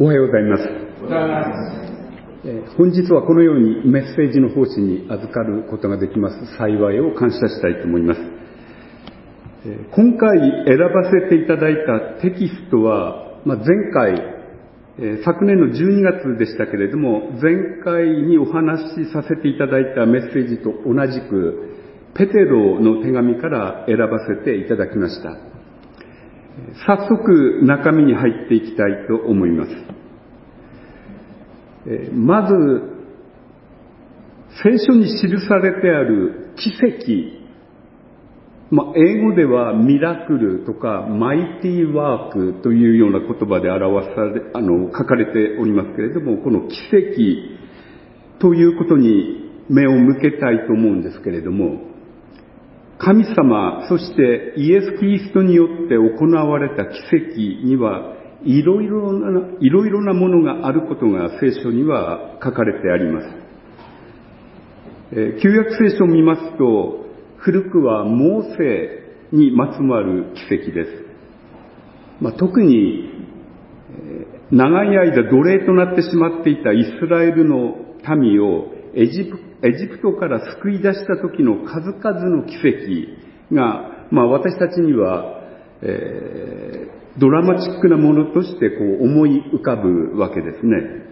おはようございます。本日はこのようにメッセージの奉仕に預かることができます幸いを感謝したいと思います。今回選ばせていただいたテキストは、前回、昨年の12月でしたけれども、前回にお話しさせていただいたメッセージと同じく、ペテロの手紙から選ばせていただきました。早速中身に入っていきたいと思います。まず、聖書に記されてある奇跡、英語ではミラクルとかマイティワークというような言葉で書かれておりますけれども、この奇跡ということに目を向けたいと思うんですけれども、神様、そしてイエス・キリストによって行われた奇跡にはいろいろなものがあることが聖書には書かれてあります。旧約聖書を見ますと、古くはモーセにまつわる奇跡です。特に長い間奴隷となってしまっていたイスラエルの民をエジプトから救い出した時の数々の奇跡が、私たちには、ドラマチックなものとして思い浮かぶわけですね。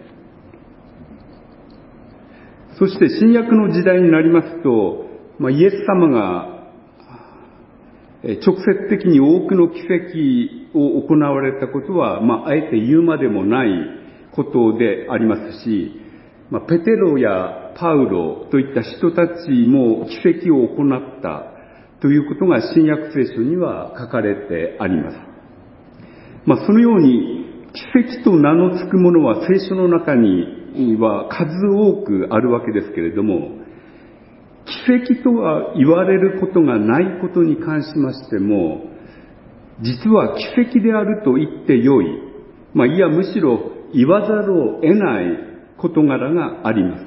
そして新約の時代になりますと、イエス様が直接的に多くの奇跡を行われたことは、あえて言うまでもないことでありますし、ペテロやパウロといった人たちも奇跡を行ったということが新約聖書には書かれてあります。そのように奇跡と名の付くものは聖書の中には数多くあるわけですけれども、奇跡とは言われることがないことに関しましても、実は奇跡であると言ってよい、いやむしろ言わざるを得ない事柄があります。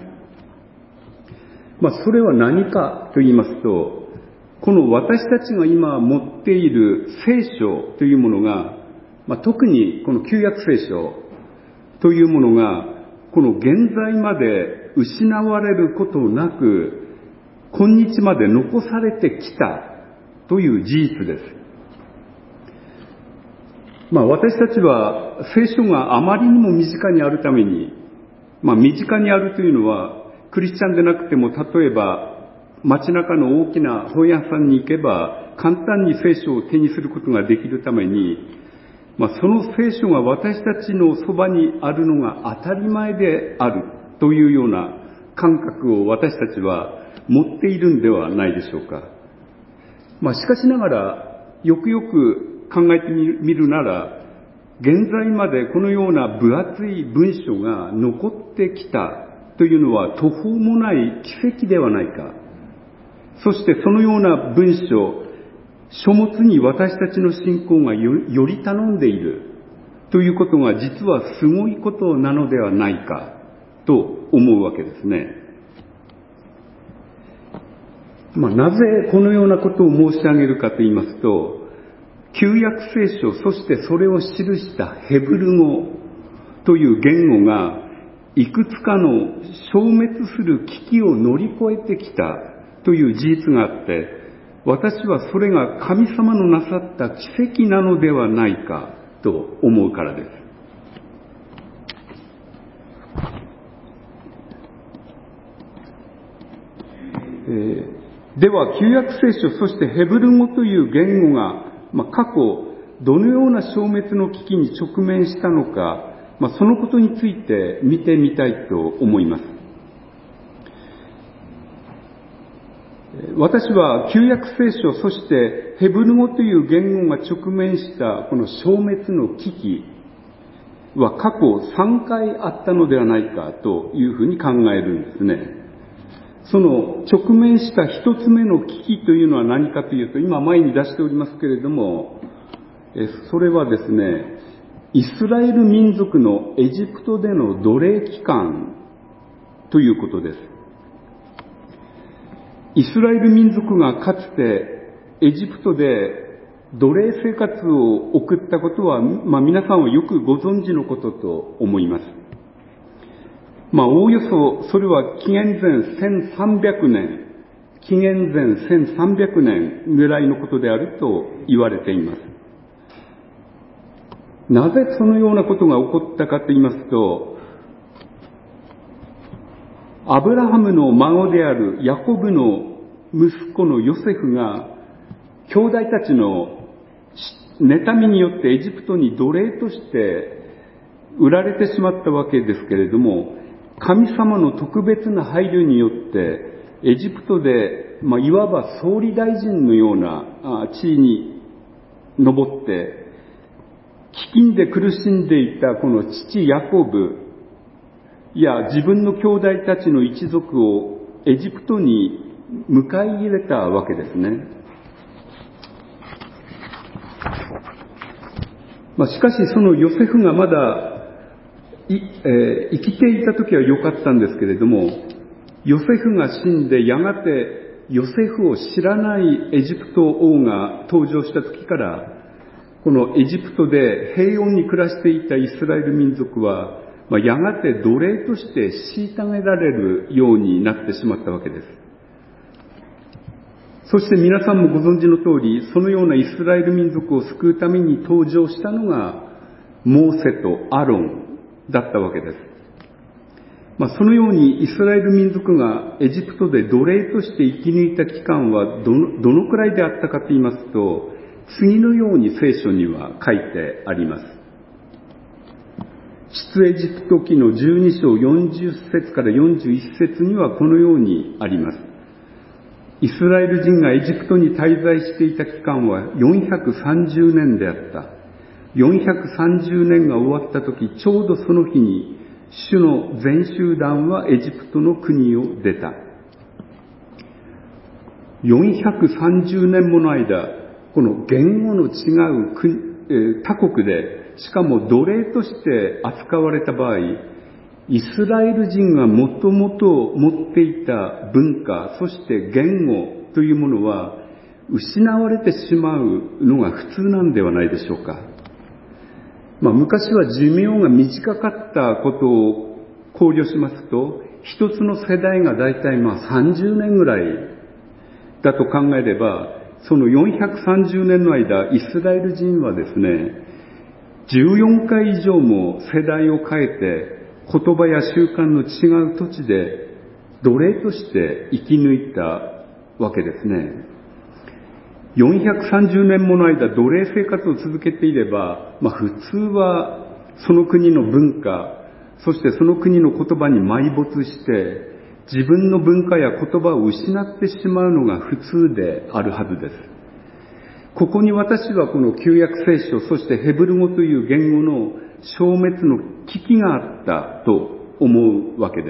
それは何かと言いますと、この私たちが今持っている聖書というものが、特にこの旧約聖書というものが、この現在まで失われることなく、今日まで残されてきたという事実です。私たちは聖書があまりにも身近にあるために、身近にあるというのは、クリスチャンでなくても、例えば街中の大きな本屋さんに行けば簡単に聖書を手にすることができるために、その聖書が私たちのそばにあるのが当たり前であるというような感覚を私たちは持っているんではないでしょうか。しかしながらよくよく考えてみるなら、現在までこのような分厚い文書が残ってきたというのは途方もない奇跡ではないか。そしてそのような文書、書物に私たちの信仰がより頼んでいるということが実はすごいことなのではないかと思うわけですね。なぜこのようなことを申し上げるかと言いますと、旧約聖書、そしてそれを記したヘブル語という言語がいくつかの消滅する危機を乗り越えてきたという事実があって、私はそれが神様のなさった奇跡なのではないかと思うからです。では旧約聖書、そしてヘブル語という言語が過去どのような消滅の危機に直面したのか、そのことについて見てみたいと思います。私は旧約聖書、そしてヘブル語という言語が直面したこの消滅の危機は過去3回あったのではないかというふうに考えるんですね。その直面した一つ目の危機というのは何かというと、今前に出しておりますけれども、それはですね、イスラエル民族のエジプトでの奴隷期間ということです。イスラエル民族がかつてエジプトで奴隷生活を送ったことは、皆さんはよくご存知のことと思います。おおよそそれは紀元前1300年ぐらいのことであると言われています。なぜそのようなことが起こったかと言いますと、アブラハムの孫であるヤコブの息子のヨセフが兄弟たちの妬みによってエジプトに奴隷として売られてしまったわけですけれども、神様の特別な配慮によってエジプトで、いわば総理大臣のような地位に上って飢饉で苦しんでいたこの父ヤコブや自分の兄弟たちの一族をエジプトに迎え入れたわけですね。しかしそのヨセフがまだ生きていた時は良かったんですけれども、ヨセフが死んでやがてヨセフを知らないエジプト王が登場した時から、このエジプトで平穏に暮らしていたイスラエル民族は、やがて奴隷として虐げられるようになってしまったわけです。そして皆さんもご存知の通り、そのようなイスラエル民族を救うために登場したのがモーセとアロンだったわけです。そのようにイスラエル民族がエジプトで奴隷として生き抜いた期間はどのくらいであったかと言いますと、次のように聖書には書いてあります。出エジプト記の12章40節から41節にはこのようにあります。イスラエル人がエジプトに滞在していた期間は430年であった。430年が終わった時、ちょうどその日に主の全集団はエジプトの国を出た。430年もの間、この言語の違う他国で、しかも奴隷として扱われた場合、イスラエル人がもともと持っていた文化、そして言語というものは失われてしまうのが普通なんではないでしょうか。昔は寿命が短かったことを考慮しますと、一つの世代がだいたい30年ぐらいだと考えれば、その430年の間、イスラエル人はですね、14回以上も世代を変えて、言葉や習慣の違う土地で奴隷として生き抜いたわけですね。430年もの間奴隷生活を続けていれば、普通はその国の文化、そしてその国の言葉に埋没して、自分の文化や言葉を失ってしまうのが普通であるはずです。ここに私はこの旧約聖書、そしてヘブル語という言語の消滅の危機があったと思うわけです。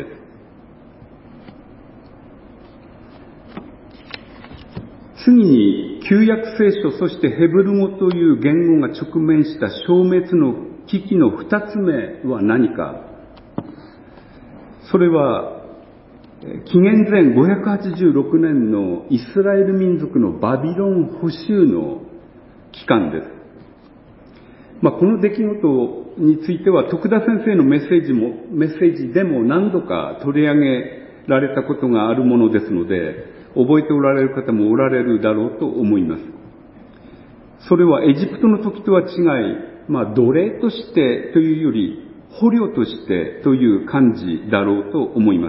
次に旧約聖書、そしてヘブル語という言語が直面した消滅の危機の二つ目は何か。それは紀元前586年のイスラエル民族のバビロン捕囚の期間です。この出来事については徳田先生のメッセージでも何度か取り上げられたことがあるものですので、覚えておられる方もおられるだろうと思います。それはエジプトの時とは違い、奴隷としてというより捕虜としてという感じだろうと思います。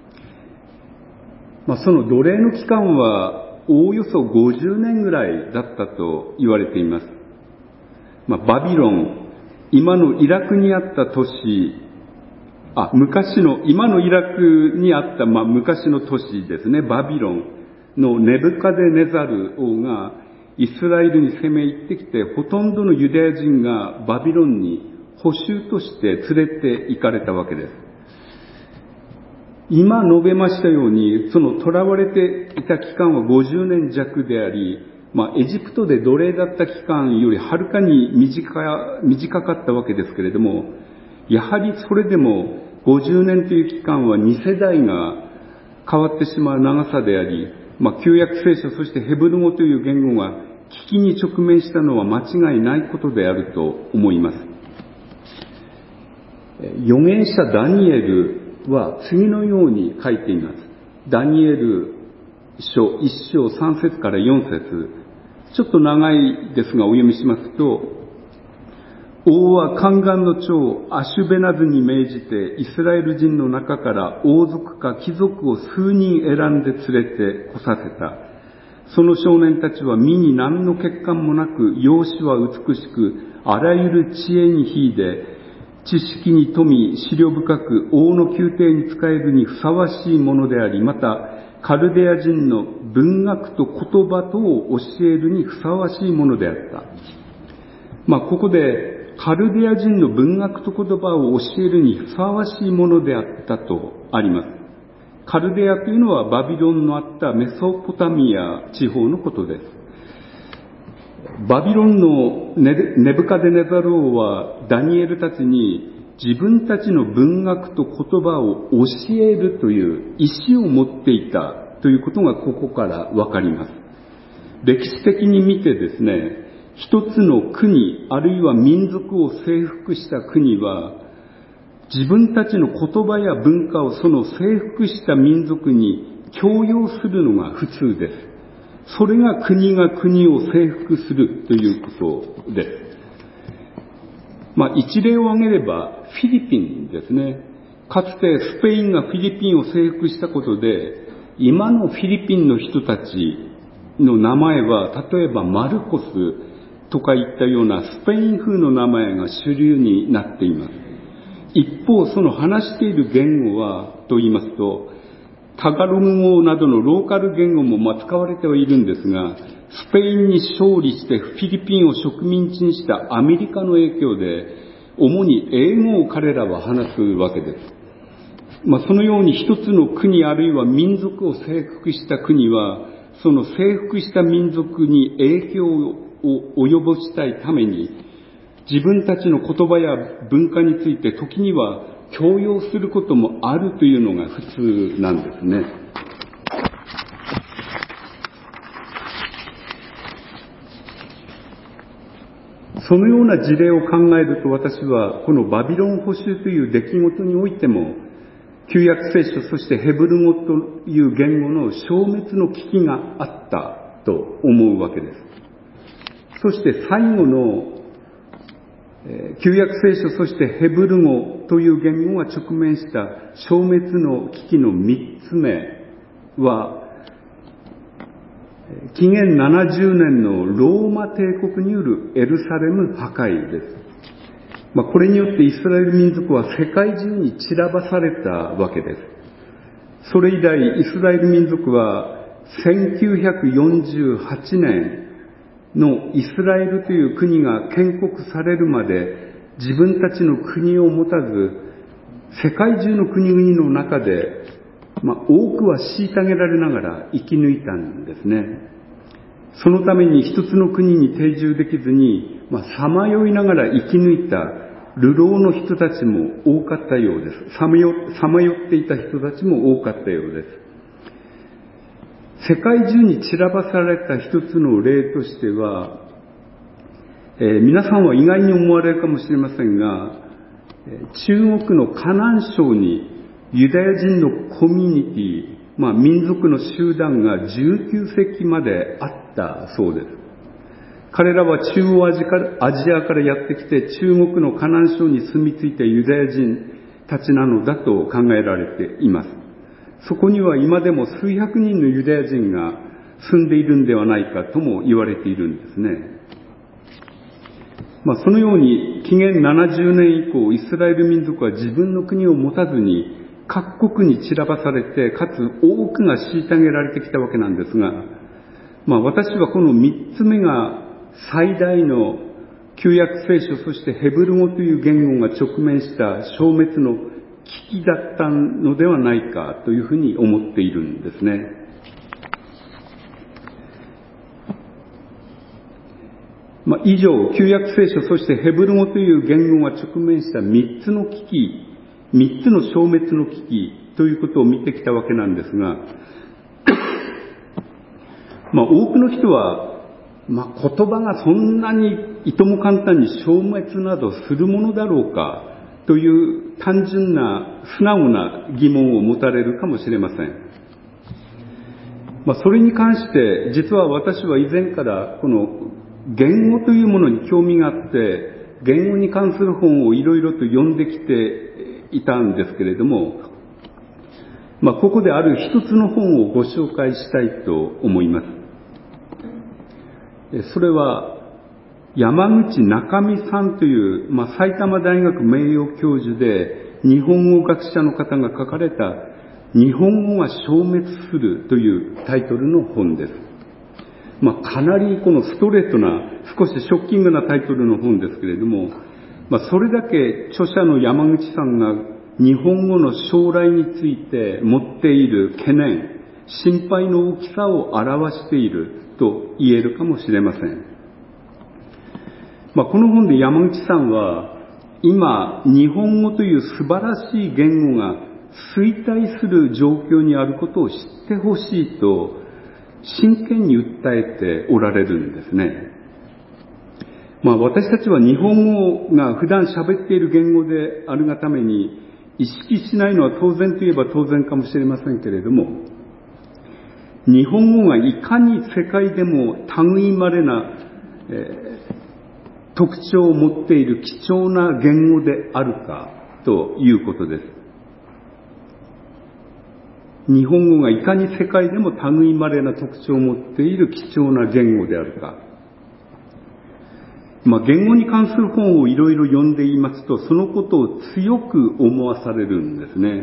その奴隷の期間はおおよそ50年ぐらいだったと言われています。バビロン、今のイラクにあった都市、今のイラクにあった、昔の都市ですね、バビロンのネブカデネザル王がイスラエルに攻め入ってきて、ほとんどのユダヤ人がバビロンに捕囚として連れて行かれたわけです。今述べましたように、その囚われていた期間は50年弱であり、エジプトで奴隷だった期間よりはるかに短かったわけですけれども、やはりそれでも50年という期間は2世代が変わってしまう長さであり、旧約聖書、そしてヘブル語という言語が危機に直面したのは間違いないことであると思います。預言者ダニエルは次のように書いています。ダニエル書1章3節から4節、ちょっと長いですがお読みしますと、王は宦官の長アシュベナズに命じてイスラエル人の中から王族か貴族を数人選んで連れてこさせた。その少年たちは身に何の欠陥もなく、容姿は美しく、あらゆる知恵に秀で、知識に富み、思慮深く、王の宮廷に仕えるにふさわしいものであり、また、カルデア人の文学と言葉とを教えるにふさわしいものであった。ここで、カルデア人の文学と言葉を教えるにふさわしいものであったとあります。カルデアというのはバビロンのあったメソポタミア地方のことです。バビロンのネブカデネザル王はダニエルたちに自分たちの文学と言葉を教えるという意思を持っていたということがここからわかります。歴史的に見てですね、一つの国あるいは民族を征服した国は自分たちの言葉や文化をその征服した民族に強要するのが普通です。それが国が国を征服するということです。一例を挙げればフィリピンですね。かつてスペインがフィリピンを征服したことで、今のフィリピンの人たちの名前は例えばマルコスとかいったようなスペイン風の名前が主流になっています。一方、その話している言語はと言いますと、タガログ語などのローカル言語も使われてはいるんですが、スペインに勝利してフィリピンを植民地にしたアメリカの影響で、主に英語を彼らは話すわけです。そのように一つの国あるいは民族を征服した国は、その征服した民族に影響を及ぼしたいために、自分たちの言葉や文化について時には強要することもあるというのが普通なんですね。そのような事例を考えると、私はこのバビロン捕囚という出来事においても、旧約聖書そしてヘブル語という言語の消滅の危機があったと思うわけです。そして最後の旧約聖書そしてヘブル語という言語が直面した消滅の危機の3つ目は、紀元70年のローマ帝国によるエルサレム破壊です。これによってイスラエル民族は世界中に散らばされたわけです。それ以来イスラエル民族は1948年のイスラエルという国が建国されるまで自分たちの国を持たず、世界中の国々の中で、多くは虐げられながら生き抜いたんですね。そのために一つの国に定住できずに、さまよいながら生き抜いた流浪の人たちも多かったようです。さまよっていた人たちも多かったようです。世界中に散らばされた一つの例としては、皆さんは意外に思われるかもしれませんが、中国の河南省にユダヤ人のコミュニティ、民族の集団が19世紀まであったそうです。彼らは中央アジアからやってきて中国の河南省に住み着いたユダヤ人たちなのだと考えられています。そこには今でも数百人のユダヤ人が住んでいるんではないかとも言われているんですね。そのように紀元70年以降、イスラエル民族は自分の国を持たずに各国に散らばされて、かつ多くが虐げられてきたわけなんですが、私はこの3つ目が最大の旧約聖書そしてヘブル語という言語が直面した消滅の危機だったのではないかというふうに思っているんですね。以上、旧約聖書そしてヘブル語という言語が直面した3つの危機、3つの消滅の危機ということを見てきたわけなんですが、多くの人は言葉がそんなにいとも簡単に消滅などするものだろうかという単純な素直な疑問を持たれるかもしれません。それに関して実は私は以前からこの言語というものに興味があって言語に関する本をいろいろと読んできていたんですけれども、ここである一つの本をご紹介したいと思います。それは山口中美さんという、埼玉大学名誉教授で日本語学者の方が書かれた日本語が消滅するというタイトルの本です。かなりこのストレートな少しショッキングなタイトルの本ですけれども、それだけ著者の山口さんが日本語の将来について持っている懸念、心配の大きさを表していると言えるかもしれません。この本で山口さんは今日本語という素晴らしい言語が衰退する状況にあることを知ってほしいと真剣に訴えておられるんですね。私たちは日本語が普段喋っている言語であるがために意識しないのは当然といえば当然かもしれませんけれども、日本語がいかに世界でも類いまれな、特徴を持っている貴重な言語であるかということです。日本語がいかに世界でも類いまれな特徴を持っている貴重な言語であるか。言語に関する本をいろいろ読んでいますと、そのことを強く思わされるんですね。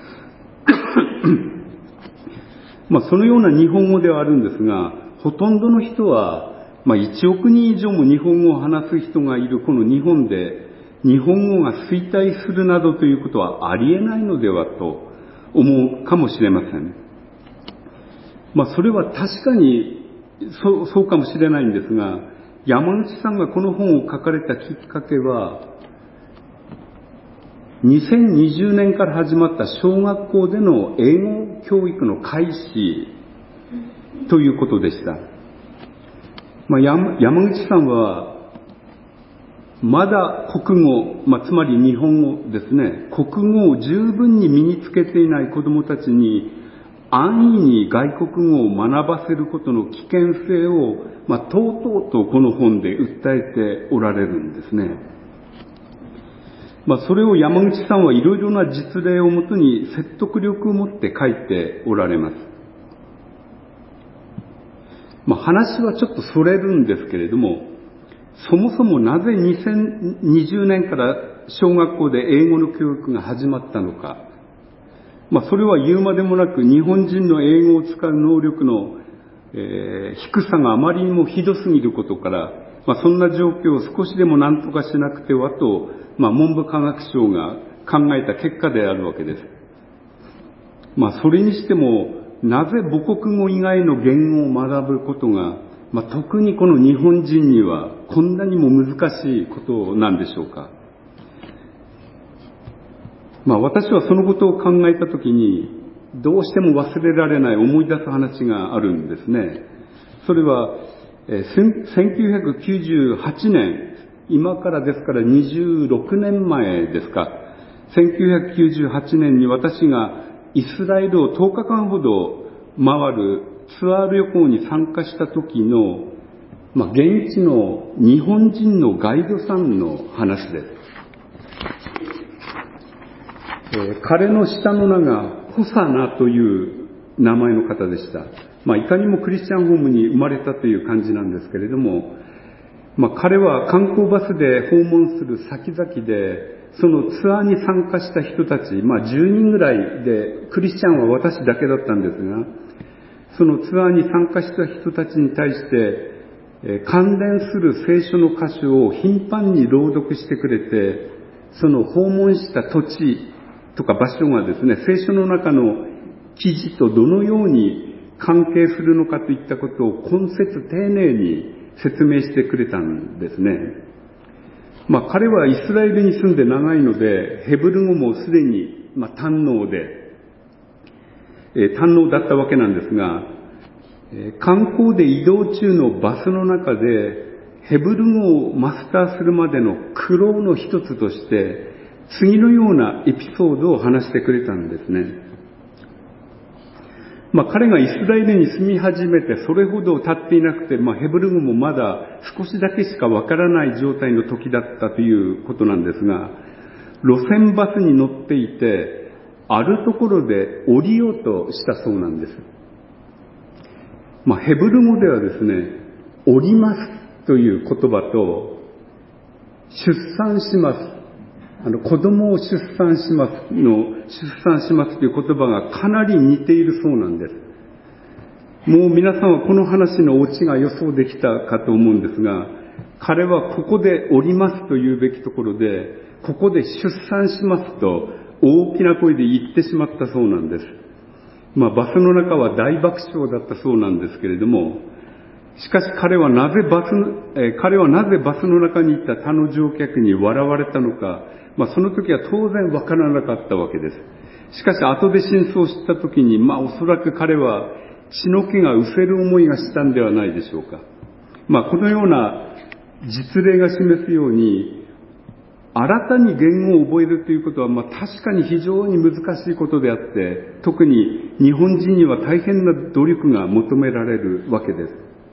そのような日本語ではあるんですが、ほとんどの人は、1億人以上も日本語を話す人がいるこの日本で、日本語が衰退するなどということはありえないのではと思うかもしれません。それは確かにそうかもしれないんですが、山口さんがこの本を書かれたきっかけは、2020年から始まった小学校での英語教育の開始ということでした。山口さんはまだ国語、つまり日本語ですね、国語を十分に身につけていない子どもたちに安易に外国語を学ばせることの危険性を、とうとうとこの本で訴えておられるんですね。それを山口さんはいろいろな実例をもとに説得力を持って書いておられます。話はちょっとそれるんですけれども、そもそもなぜ2020年から小学校で英語の教育が始まったのか。それは言うまでもなく日本人の英語を使う能力の、低さがあまりにもひどすぎることから、そんな状況を少しでも何とかしなくてはと、文部科学省が考えた結果であるわけです。それにしても、なぜ母国語以外の言語を学ぶことが、特にこの日本人にはこんなにも難しいことなんでしょうか。私はそのことを考えたときに、どうしても忘れられない思い出す話があるんですね。それは、1998年、今からですから26年前ですか、1998年に私がイスラエルを10日間ほど回るツアー旅行に参加した時の、現地の日本人のガイドさんの話です。彼の下の名がホサナという名前の方でした。いかにもクリスチャンホームに生まれたという感じなんですけれども、彼は観光バスで訪問する先々で、そのツアーに参加した人たち、10人ぐらいで、クリスチャンは私だけだったんですが、そのツアーに参加した人たちに対して、関連する聖書の箇所を頻繁に朗読してくれて、その訪問した土地とか場所がですね、聖書の中の記事とどのように関係するのかといったことを懇切丁寧に説明してくれたんですね。彼はイスラエルに住んで長いので、ヘブル語もすでに堪能だったわけなんですが、 観光で移動中のバスの中でヘブル語をマスターするまでの苦労の一つとして次のようなエピソードを話してくれたんですね。彼がイスラエルに住み始めてそれほど経っていなくて、ヘブル語もまだ少しだけしかわからない状態の時だったということなんですが、路線バスに乗っていて、あるところで降りようとしたそうなんです。ヘブル語ではですね、降りますという言葉と、出産します。子供を出産しますという言葉がかなり似ているそうなんです。もう皆さんはこの話のオチが予想できたかと思うんですが、彼はここで降りますと言うべきところで、ここで出産しますと大きな声で言ってしまったそうなんです。バスの中は大爆笑だったそうなんですけれども、しかし彼はなぜバスの中にいた他の乗客に笑われたのか、その時は当然わからなかったわけです。しかし後で真相を知った時に、おそらく彼は血の気が失せる思いがしたんではないでしょうか。このような実例が示すように、新たに言語を覚えるということは、確かに非常に難しいことであって、特に日本人には大変な努力が求められるわけです。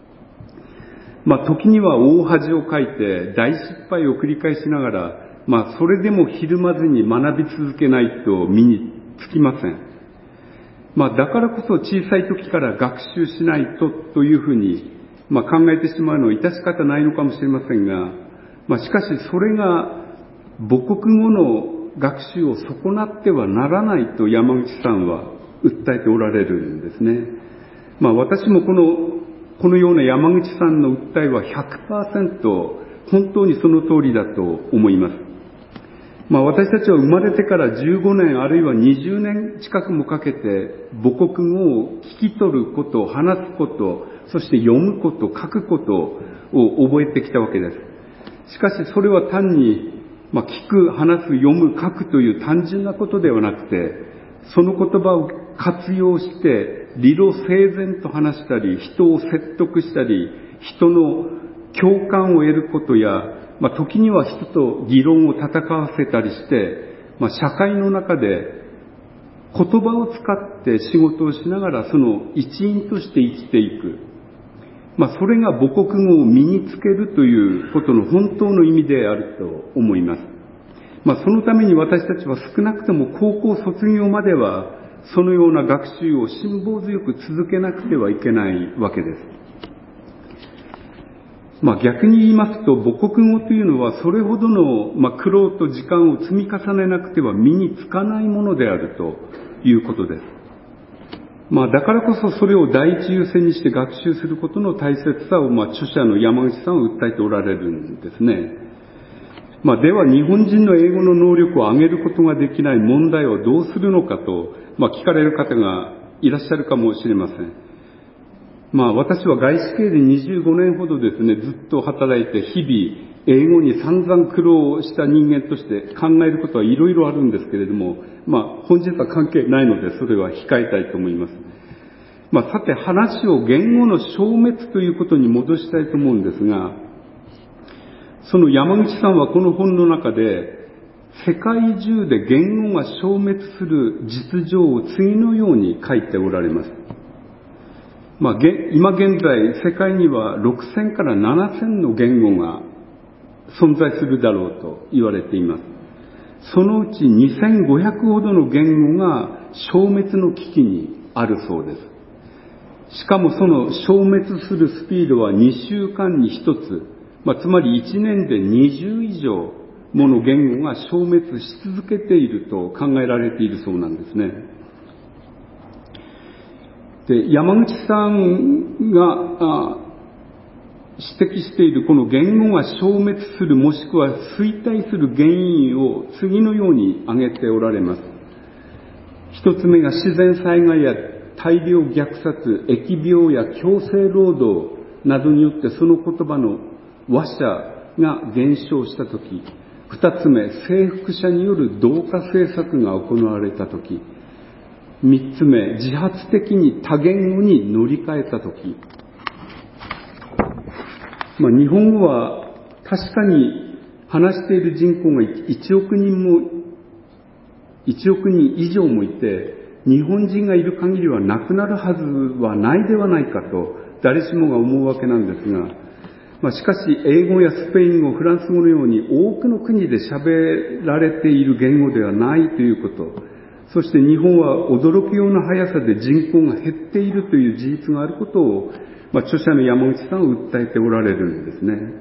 時には大恥をかいて大失敗を繰り返しながら、それでもひるまずに学び続けないと身につきません。だからこそ小さい時から学習しないというふうに、考えてしまうのは致し方ないのかもしれませんが、しかしそれが母国語の学習を損なってはならないと山口さんは訴えておられるんですね。私もこのような山口さんの訴えは 100% 本当にその通りだと思います。私たちは生まれてから15年あるいは20年近くもかけて母国語を聞き取ること、話すこと、そして読むこと、書くことを覚えてきたわけです。しかしそれは単に、聞く、話す、読む、書くという単純なことではなくて、その言葉を活用して理路整然と話したり、人を説得したり、人の共感を得ることや、時には人と議論を戦わせたりして、社会の中で言葉を使って仕事をしながらその一員として生きていく。それが母国語を身につけるということの本当の意味であると思います。そのために私たちは少なくとも高校卒業まではそのような学習を辛抱強く続けなくてはいけないわけです。逆に言いますと、母国語というのはそれほどの苦労と時間を積み重ねなくては身につかないものであるということです。だからこそそれを第一優先にして学習することの大切さを著者の山口さんは訴えておられるんですね。では日本人の英語の能力を上げることができない問題をどうするのかと、聞かれる方がいらっしゃるかもしれません。私は外資系で25年ほどですね、ずっと働いて日々英語に散々苦労した人間として考えることはいろいろあるんですけれども、本日は関係ないのでそれは控えたいと思います。さて話を言語の消滅ということに戻したいと思うんですが、その山口さんはこの本の中で世界中で言語が消滅する実情を次のように書いておられます。今現在世界には6000から7000の言語が存在するだろうと言われています。そのうち2500ほどの言語が消滅の危機にあるそうです。しかもその消滅するスピードは2週間に1つ、つまり1年で20以上もの言語が消滅し続けていると考えられているそうなんですね。で、山口さんが指摘しているこの言語が消滅するもしくは衰退する原因を次のように挙げておられます。一つ目が自然災害や大量虐殺、疫病や強制労働などによってその言葉の話者が減少したとき、二つ目、征服者による同化政策が行われたとき、 3つ目、自発的に多言語に乗り換えたとき。日本語は確かに話している人口が1億人以上もいて、日本人がいる限りはなくなるはずはないではないかと誰しもが思うわけなんですが、しかし英語やスペイン語、フランス語のように多くの国で喋られている言語ではないということ、そして日本は驚くような速さで人口が減っているという事実があることを、著者の山内さんは訴えておられるんですね。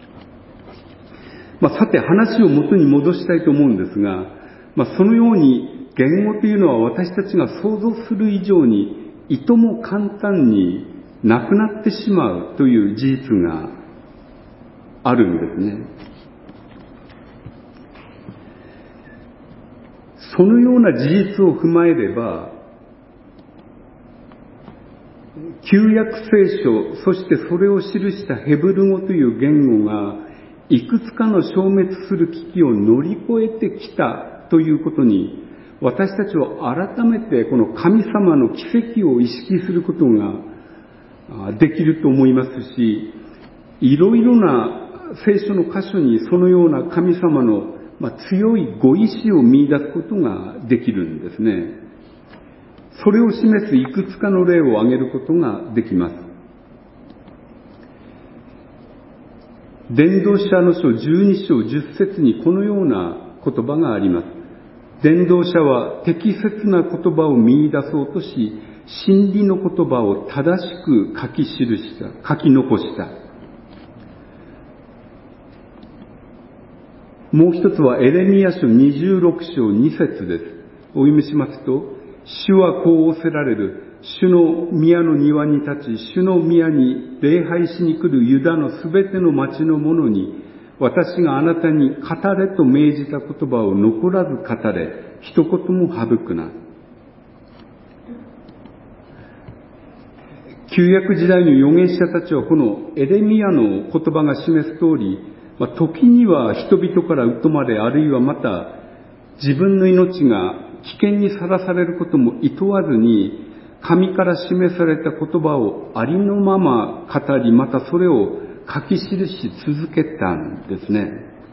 さて話を元に戻したいと思うんですが、そのように言語というのは私たちが想像する以上にいとも簡単になくなってしまうという事実があるんですね。そのような事実を踏まえれば、旧約聖書、そしてそれを記したヘブル語という言語がいくつかの消滅する危機を乗り越えてきたということに、私たちは改めてこの神様の奇跡を意識することができると思いますし、いろいろな聖書の箇所にそのような神様の強いご意志を見出すことができるんですね。それを示すいくつかの例を挙げることができます。伝道者の書12章10節にこのような言葉があります。伝道者は適切な言葉を見出そうとし、真理の言葉を正しく書き残した。もう一つはエレミヤ書26章2節です。お読みしますと、主はこう仰せられる。主の宮の庭に立ち、主の宮に礼拝しに来るユダのすべての町の者に、私があなたに語れと命じた言葉を残らず語れ、一言も省くな。旧約時代の預言者たちはこのエレミヤの言葉が示す通り、時には人々から疎まれ、あるいはまた自分の命が危険にさらされることも厭わずに、神から示された言葉をありのまま語り、またそれを書き記し続けたんですね。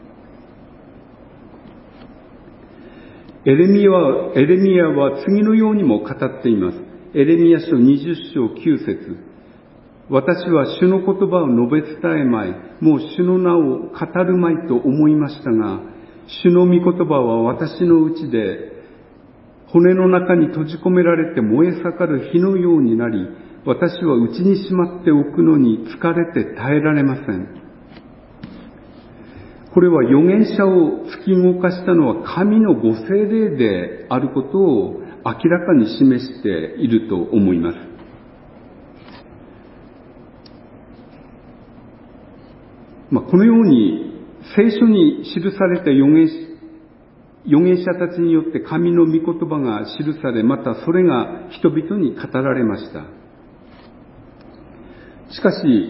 エレミヤは次のようにも語っています。エレミヤ書20章9節、私は主の言葉を述べ伝えまい、もう主の名を語るまいと思いましたが、主の御言葉は私のうちで骨の中に閉じ込められて燃え盛る火のようになり、私は内にしまっておくのに疲れて耐えられません。これは預言者を突き動かしたのは神のご聖霊であることを明らかに示していると思います。このように聖書に記された預言者たちによって神の御言葉が記され、またそれが人々に語られました。しかし、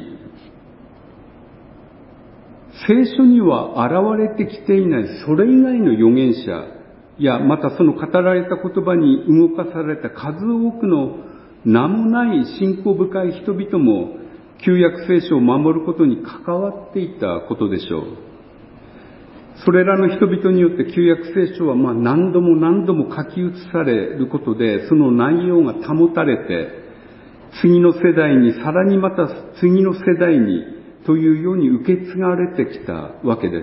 聖書には現れてきていないそれ以外の預言者や、またその語られた言葉に動かされた数多くの名もない信仰深い人々も旧約聖書を守ることに関わっていたことでしょう。それらの人々によって旧約聖書は何度も何度も書き写されることで、その内容が保たれて、次の世代に、さらにまた次の世代にというように受け継がれてきたわけです。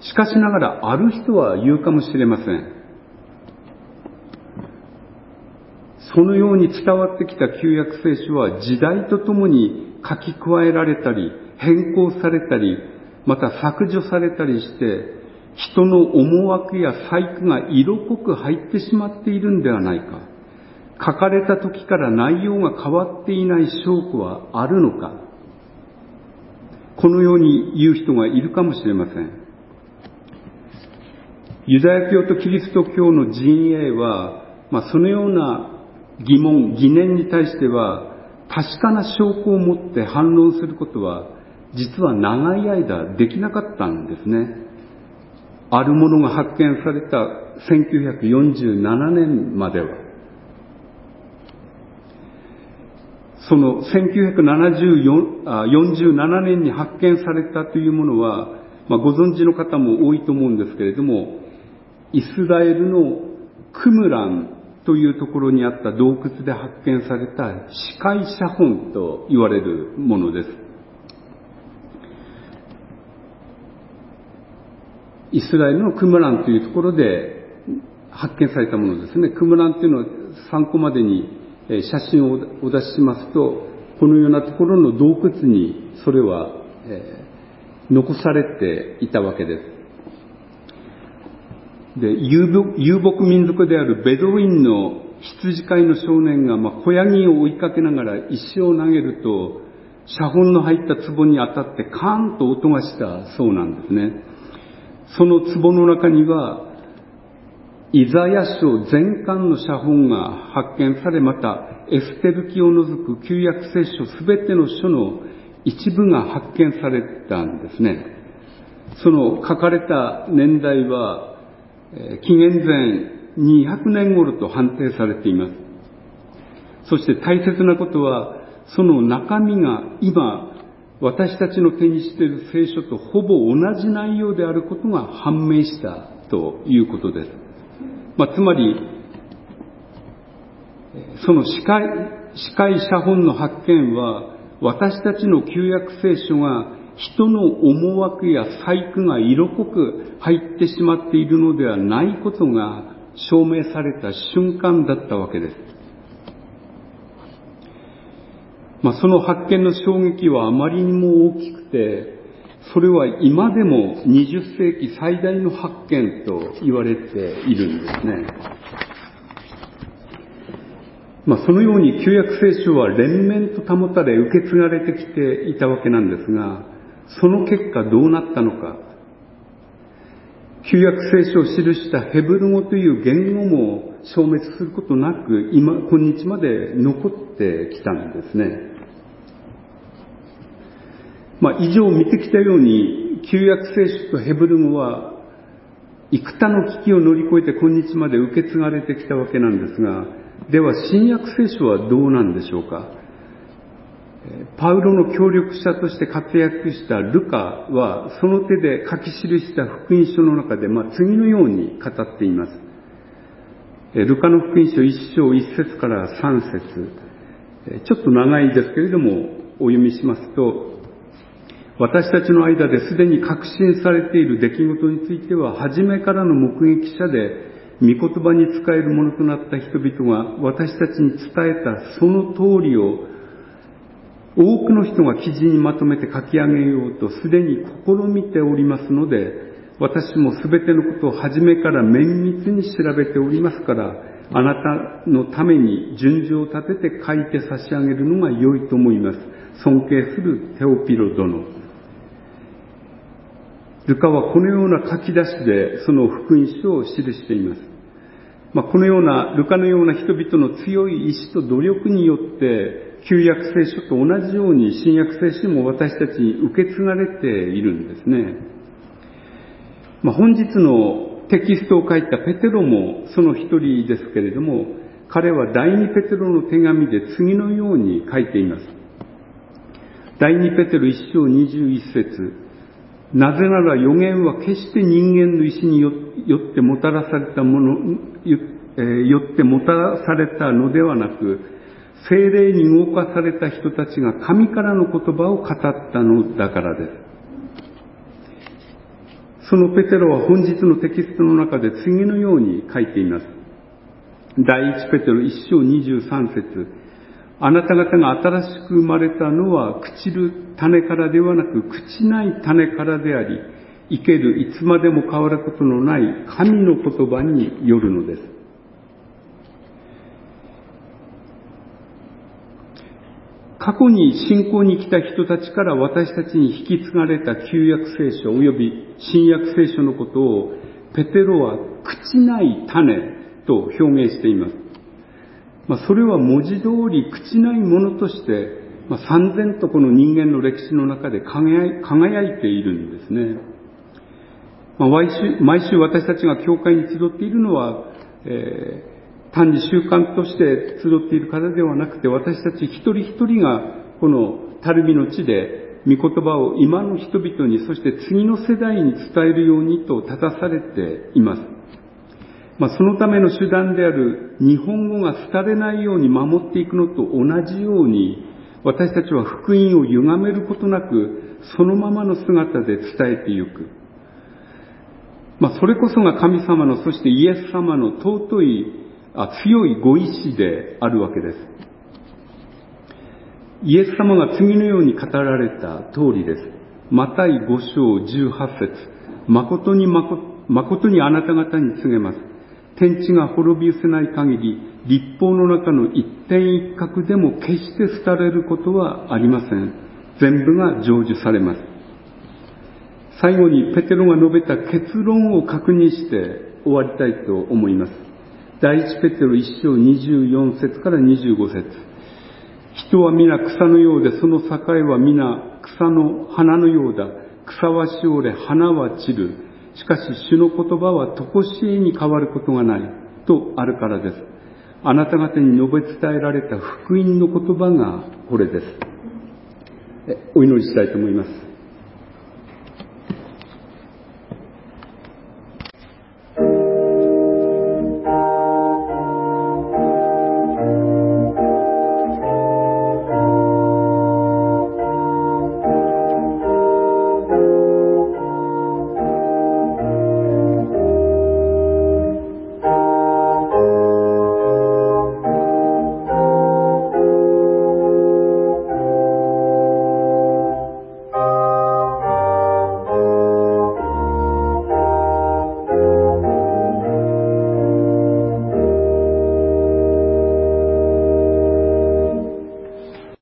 しかしながら、ある人は言うかもしれません。そのように伝わってきた旧約聖書は時代とともに書き加えられたり、変更されたり、また削除されたりして、人の思惑や細工が色濃く入ってしまっているんではないか。書かれた時から内容が変わっていない証拠はあるのか。このように言う人がいるかもしれません。ユダヤ教とキリスト教の陣営は、そのような疑問、疑念に対しては、確かな証拠を持って反論することは、実は長い間できなかったんですね。 あるものが発見された1947年までは、その1947年に発見されたというものは、ご存知の方も多いと思うんですけれども、イスラエルのクムランというところにあった洞窟で発見された死海写本と言われるものです。イスラエルのクムランというところで発見されたものですね。クムランというのは参考までに写真をお出ししますと、このようなところの洞窟にそれは残されていたわけです。で、遊牧民族であるベドウィンの羊飼いの少年が、子ヤギを追いかけながら石を投げると、写本の入った壺に当たってカーンと音がしたそうなんですね。その壺の中には、イザヤ書全巻の写本が発見され、またエステル記を除く旧約聖書すべての書の一部が発見されたんですね。その書かれた年代は紀元前200年頃と判定されています。そして大切なことは、その中身が今私たちの手にしている聖書とほぼ同じ内容であることが判明したということです。つまりその死海写本の発見は、私たちの旧約聖書が人の思惑や細工が色濃く入ってしまっているのではないことが証明された瞬間だったわけです。その発見の衝撃はあまりにも大きくて、それは今でも20世紀最大の発見と言われているんですね。そのように旧約聖書は連綿と保たれ受け継がれてきていたわけなんですが、その結果どうなったのか。旧約聖書を記したヘブル語という言語も消滅することなく、今日まで残ってきたんですね。以上見てきたように、旧約聖書とヘブル語は幾多の危機を乗り越えて今日まで受け継がれてきたわけなんですが、では新約聖書はどうなんでしょうか。パウロの協力者として活躍したルカは、その手で書き記した福音書の中で、次のように語っています。ルカの福音書1章1節から3節、ちょっと長いですけれどもお読みしますと、私たちの間ですでに確信されている出来事については、初めからの目撃者で御言葉に仕えるものとなった人々が私たちに伝えたその通りを、多くの人が記事にまとめて書き上げようとすでに試みておりますので、私もすべてのことを初めから綿密に調べておりますから、あなたのために順序を立てて書いて差し上げるのが良いと思います。尊敬するテオピロ殿。ルカはこのような書き出しでその福音書を記しています。このようなルカのような人々の強い意志と努力によって旧約聖書と同じように新約聖書も私たちに受け継がれているんですね。本日のテキストを書いたペテロもその一人ですけれども、彼は第二ペテロの手紙で次のように書いています。第二ペテロ1章21節、なぜなら預言は決して人間の意志によってもたらされたのではなく、聖霊に動かされた人たちが神からの言葉を語ったのだからです。そのペテロは本日のテキストの中で次のように書いています。第一ペテロ1章23節、あなた方が新しく生まれたのは朽ちる種からではなく朽ちない種からであり、生けるいつまでも変わることのない神の言葉によるのです。過去に信仰に来た人たちから私たちに引き継がれた旧約聖書及び新約聖書のことをペテロは朽ちない種と表現しています。それは文字通り朽ちないものとして燦然とこの人間の歴史の中で輝いているんですね。 毎週私たちが教会に集っているのは、単に習慣として集っているからではなくて、私たち一人一人がこの垂水の地で御言葉を今の人々に、そして次の世代に伝えるようにと立たされています。そのための手段である日本語が廃れないように守っていくのと同じように、私たちは福音を歪めることなく、そのままの姿で伝えていく。それこそが神様の、そしてイエス様の尊い、強いご意志であるわけです。イエス様が次のように語られた通りです。マタイ5章18節、誠にあなた方に告げます。天地が滅び失せない限り、律法の中の一点一角でも決して廃れることはありません。全部が成就されます。最後にペテロが述べた結論を確認して終わりたいと思います。第一ペテロ1章24節から25節。人は皆草のようで、その境は皆草の花のようだ。草はしおれ、花は散る。しかし主の言葉はとこしえに変わることがないとあるからです。あなた方に述べ伝えられた福音の言葉がこれです。お祈りしたいと思います。